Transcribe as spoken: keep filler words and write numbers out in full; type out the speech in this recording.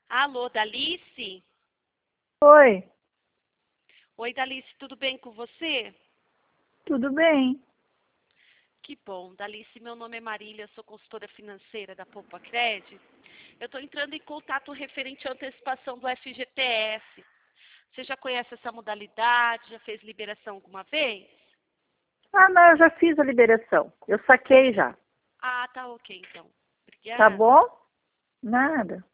Alô, Dalice? Oi, Oi, Dalice, tudo bem com você? tudo bem? Que bom. Dalice, meu nome é Marília, sou consultora financeira da Poupa Cred. Eu estou entrando em contato referente à antecipação do F G T S. Você já conhece essa modalidade? Já fez liberação alguma vez? Ah, não, eu já fiz a liberação. Eu saquei já. Ah, tá ok, então. Tá Obrigada. bom? Nada.